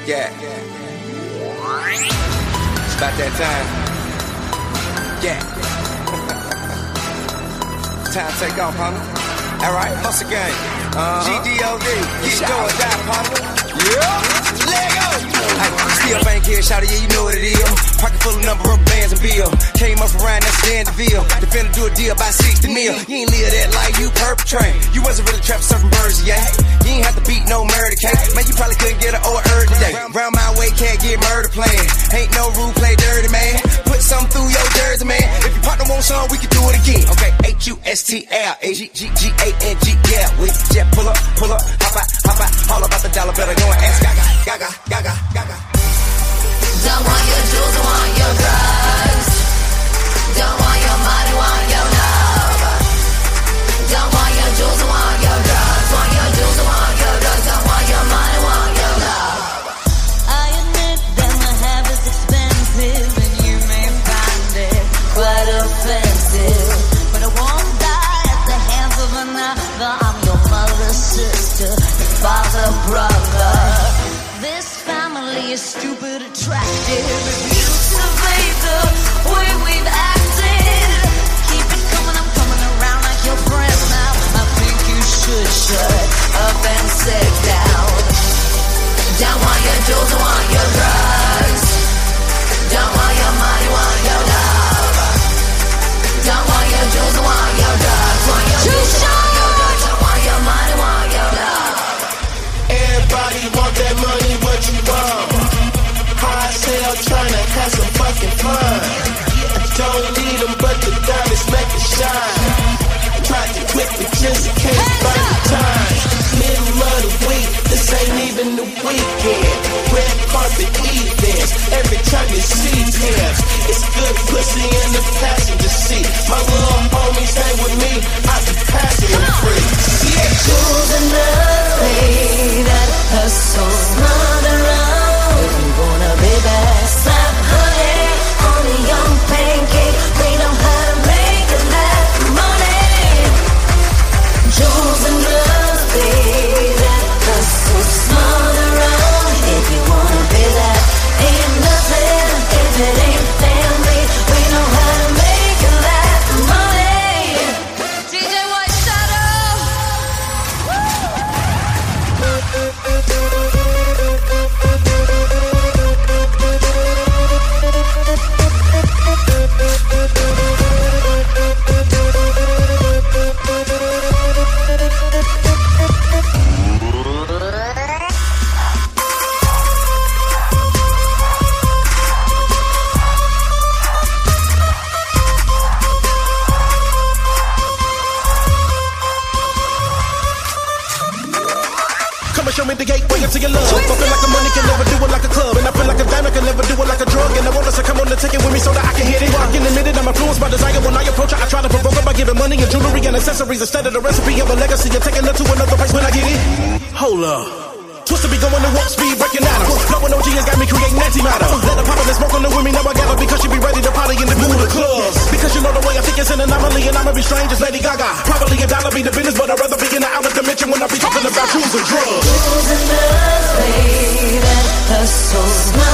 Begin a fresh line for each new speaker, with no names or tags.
Yeah. It's about that time. Yeah. Time to take off, partner. Alright, hustle gang. GDOD. Get going, die, partner. Yeah. Lego. Hey, still bank here, shout it, yeah, you know what it is. Pocket full of number of bands and bill. Came up around, that's Danville. Defender do a deal by 60 mil. You ain't live that life, you perpetrate. You wasn't really trapping surfing birds, yeah. You ain't have to beat no murder case. Man, you probably couldn't get an old herb today. Round my way, can't get murder playing. Ain't no rule, play dirty, man. Put something through your jersey, man. If your partner wants some, we can do it again. Okay, HUSTL, yeah. We jet pull up, hop out, all about the dollar, better go and ask Gaga.
Don't want your jewels, don't want your drugs. Don't want your money, want your love. Don't want your jewels, don't want your drugs. Want your jewels, don't want your drugs. Don't want your money, want your love.
I admit that my habit's expensive, and you may find it quite offensive, but I won't die at the hands of another. I'm your mother's sister, your father, brother. This family is stupid attractive. Refuse to evade the way we've acted. Keep it coming, I'm coming around like your friend now. I think you should shut up and sit down.
Don't want your jewels, don't want your drugs. Don't want your money, want your love. Don't want your jewels, don't want your drugs. Want your jewels, don't want your drugs. Don't want your money, want your love.
Everybody want that money, what you want? High sale, tryna have some fucking fun. I don't need them, but the diamonds make it shine. Tried to quit, but just can't find the time. Middle of the week, this ain't even the weekend. Red carpet events, every time you see Tims. It's good pussy in the passenger seat. My little homies hang with me, I be passing them free. Yeah,
Jewels and nothing that hustle's not around. If you wanna be bad, slap honey on a young pancake. We know how to make a lot of money. Jewels and nothing that hustle's not around. If you wanna be that, ain't nothing if it ain't family. We know how to make a lot of money. DJ White Shadow.
Come and show me the gateway into your love. I feel like the money can never do it like a club, and I feel like a diamond can never do it like a drug. And I want us to come on and take it with me so that I can hit it. I can admit it, I'm influenced by desire. When I approach her, I try to provoke her by giving money and jewelry and accessories instead of the recipe of a legacy. And taking her to another place when I get it. Hold up. Twister be going at warp speed, breaking atoms. Blowing OG has got me creating antimatter. Let her pop up and smoke on the with me, now I got her because she be ready to party in the blue of the clubs. Because you know the way I think it's an anomaly, and I'ma be strange as Lady Gaga. Probably a dollar be the business, but I'd rather be in the outer dimension when I be talking about jewels and drugs.
Jewels and nothing that hustle's not